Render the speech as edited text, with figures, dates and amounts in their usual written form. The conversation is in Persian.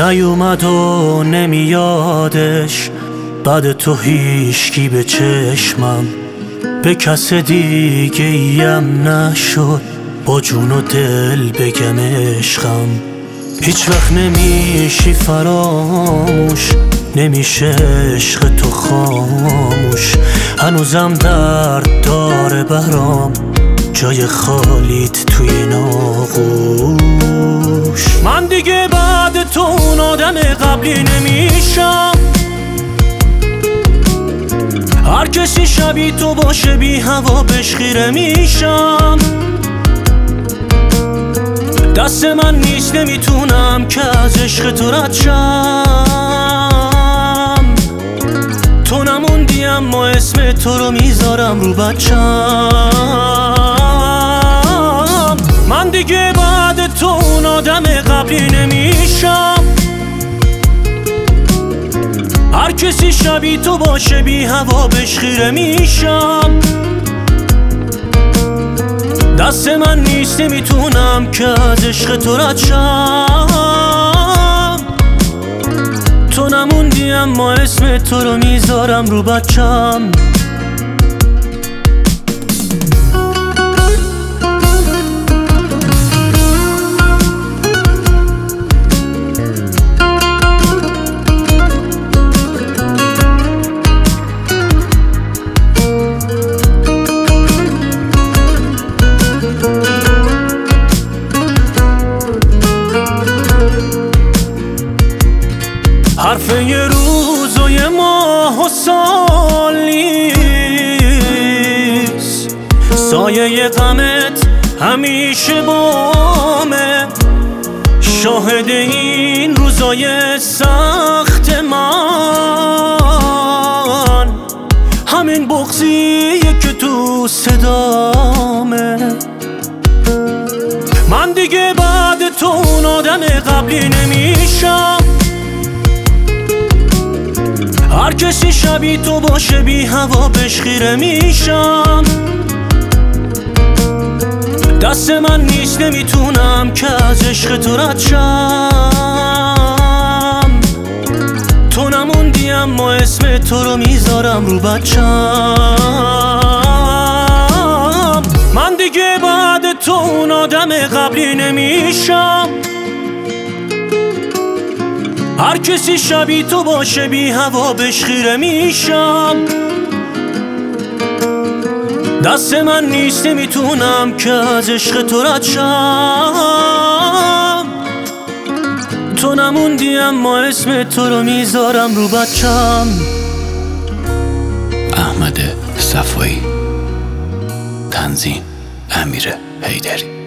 نیومد و نمیادش، بعد تو هیچکی به چشمم، به کس دیگه ایم نشد با جون و دل بگم عشقم. هیچ وقت نمیشی فراموش، نمیشه عشق تو خاموش، هنوزم درد داره برام جای خالیت توی این آغوش. من دیگه بعد تو اون آدم قبلی نمیشم، هر کسی شبیه تو باشه بی هوا بهش خیره میشم. دست من نیست نمیتونم که از عشق تو رد شم، تو نموندی اما اسم تو رو میذارم رو بچم. من دیگه بعد تو اون آدم قبلی نمیشم، هر کسی شبیه تو باشه بی هوا بهش خیره میشم. دست من نیست نمیتونم که از عشق تو رد شم، تو نموندی اما اسم تو رو میذارم رو بچم. حرف یه روز و یه ماه و سال نیست، سایه غمت همیشه بامه، شاهد این روزای سخت من همین بغضیه که تو صدامه. من دیگه بعد تو اون آدم قبلی نمیشم، هر کسی شبیه تو باشه بی هوا بهش خیره میشم. دست من نیست نمیتونم که از عشق تو رد شم، تو نموندی اما اسم تو رو میذارم رو بچم. من دیگه بعد تو اون آدم قبلی نمیشم، هر کسی شبیه تو باشه بی هوا بهش خیره میشم. دست من نیست نمیتونم که از عشق تو رد شم، تو نموندی اما اسم تو رو میذارم رو بچم. احمد صفایی، تنظیم امیر حیدری.